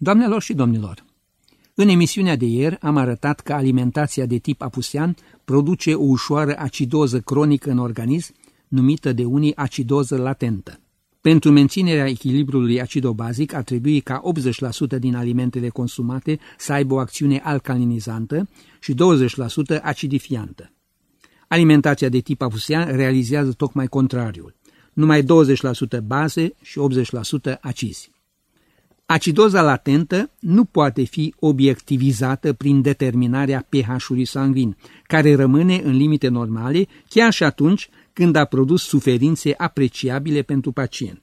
Doamnelor și domnilor, în emisiunea de ieri am arătat că alimentația de tip apusean produce o ușoară acidoză cronică în organism, numită de unii acidoză latentă. Pentru menținerea echilibrului acidobazic ar trebui ca 80% din alimentele consumate să aibă o acțiune alcalinizantă și 20% acidifiantă. Alimentația de tip apusean realizează tocmai contrariul, numai 20% baze și 80% acizi. Acidoza latentă nu poate fi obiectivizată prin determinarea pH-ului sanguin, care rămâne în limite normale chiar și atunci când a produs suferințe apreciabile pentru pacient.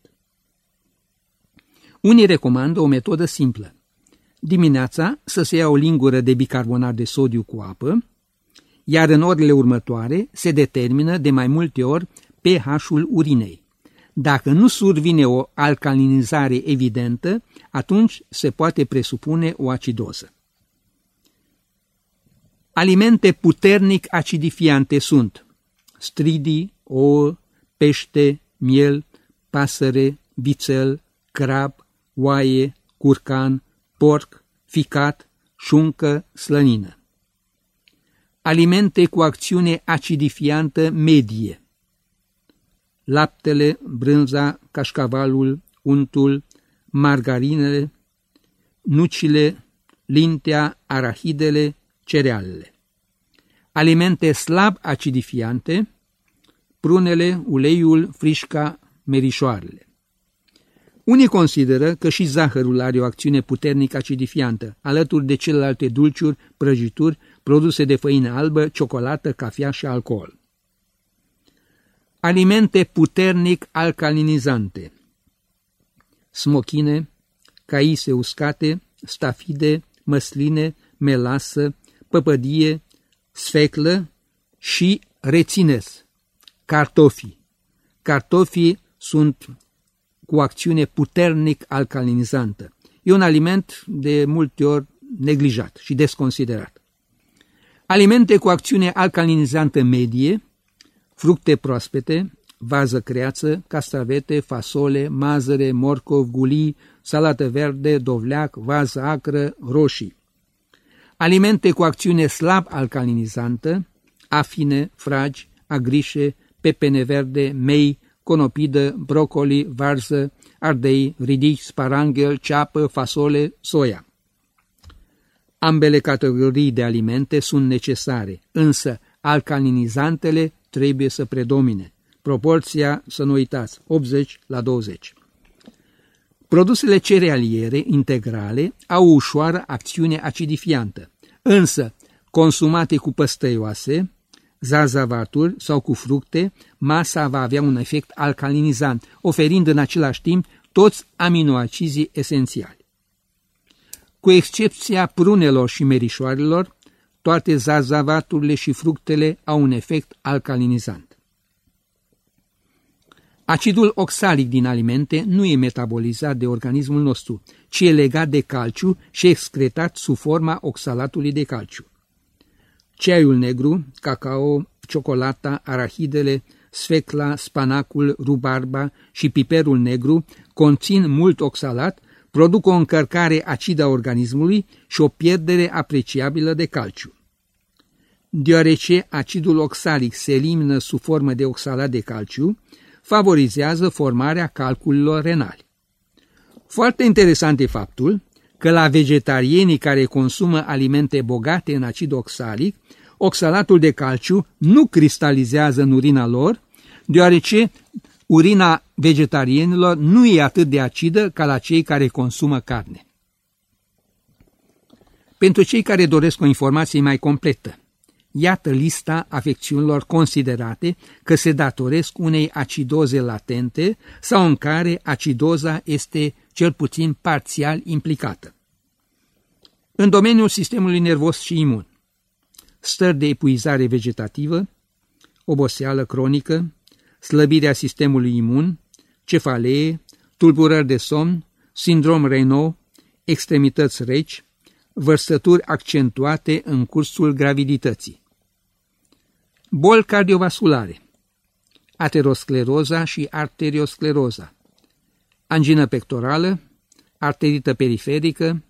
Unii recomandă o metodă simplă. Dimineața să se ia o lingură de bicarbonat de sodiu cu apă, iar în orele următoare se determină de mai multe ori pH-ul urinei. Dacă nu survine o alcalinizare evidentă, atunci se poate presupune o acidoză. Alimente puternic acidifiante sunt stridii, ouă, pește, miel, pasăre, vițel, crab, oaie, curcan, porc, ficat, șuncă, slănină. Alimente cu acțiune acidifiantă medie: laptele, brânza, cașcavalul, untul, margarinele, nucile, lintea, arahidele, cerealele. Alimente slab acidifiante: prunele, uleiul, frișca, merișoarele. Unii consideră că și zahărul are o acțiune puternic acidifiantă, alături de celelalte dulciuri, prăjituri, produse de făină albă, ciocolată, cafea și alcool. Alimente puternic alcalinizante: smochine, caise uscate, stafide, măsline, melasă, păpădie, sfeclă și, rețineți, cartofii. Cartofii sunt cu acțiune puternic alcalinizantă. E un aliment de multe ori neglijat și desconsiderat. Alimente cu acțiune alcalinizantă medie: fructe proaspete, vază creață, castravete, fasole, mazăre, morcov, gulii, salată verde, dovleac, vază acră, roșii. Alimente cu acțiune slab alcalinizantă: afine, fragi, agrișe, pepene verde, mei, conopidă, brocoli, varză, ardei, ridici, sparanghel, ceapă, fasole, soia. Ambele categorii de alimente sunt necesare, însă alcalinizantele trebuie să predomine. Proporția, să nu uitați, 80/20. Produsele cerealiere integrale au o ușoară acțiune acidifiantă, însă consumate cu păstăioase, zarzavaturi sau cu fructe, masa va avea un efect alcalinizant, oferind în același timp toți aminoacizii esențiali. Cu excepția prunelor și merișoarelor, toate zarzavaturile și fructele au un efect alcalinizant. Acidul oxalic din alimente nu e metabolizat de organismul nostru, ci e legat de calciu și excretat sub forma oxalatului de calciu. Ceaiul negru, cacao, ciocolata, arahidele, sfecla, spanacul, rubarba și piperul negru conțin mult oxalat, produc o încărcare acidă a organismului și o pierdere apreciabilă de calciu. Deoarece acidul oxalic se elimină sub formă de oxalat de calciu, favorizează formarea calculilor renali. Foarte interesant e faptul că la vegetarienii care consumă alimente bogate în acid oxalic, oxalatul de calciu nu cristalizează în urina lor, deoarece urina vegetarienilor nu e atât de acidă ca la cei care consumă carne. Pentru cei care doresc o informație mai completă, iată lista afecțiunilor considerate că se datoresc unei acidoze latente sau în care acidoza este cel puțin parțial implicată. În domeniul sistemului nervos și imun: stări de epuizare vegetativă, oboseală cronică, slăbirea sistemului imun, cefalee, tulburări de somn, sindrom Raynaud, extremități reci, vărsături accentuate în cursul gravidității. Boli cardiovasculare: ateroscleroza și arterioscleroza, angină pectorală, arterită periferică,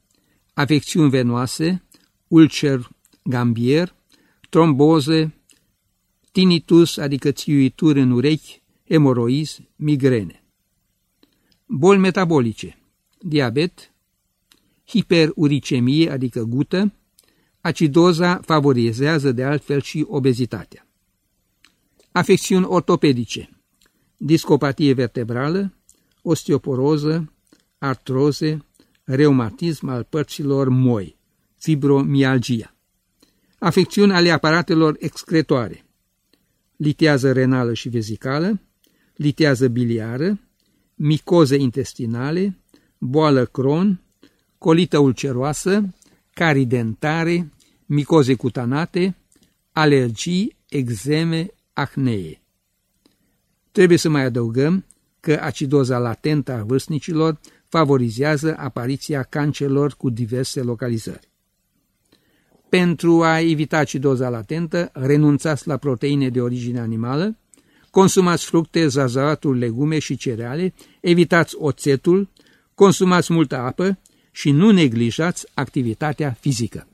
afecțiuni venoase, ulcer gambier, tromboze, tinnitus, adică țiuituri în urechi, emoroizi, migrene. Boli metabolice, diabet, hiperuricemie, adică gută, acidoza favorizează de altfel și obezitatea. Afecțiuni ortopedice, discopatie vertebrală, osteoporoză, artroze, reumatism al părților moi, fibromialgia. Afecțiuni ale aparatelor excretoare, litează renală și vezicală, litează biliară, micoze intestinale, boală Crohn, colită ulceroasă, carii dentare, micoze cutanate, alergii, eczeme, acnee. Trebuie să mai adăugăm că acidoza latentă a vârstnicilor favorizează apariția cancerelor cu diverse localizări. Pentru a evita acidoza latentă, renunțați la proteine de origine animală, consumați fructe, zazavaturi, legume și cereale, evitați oțetul, consumați multă apă și nu neglijați activitatea fizică.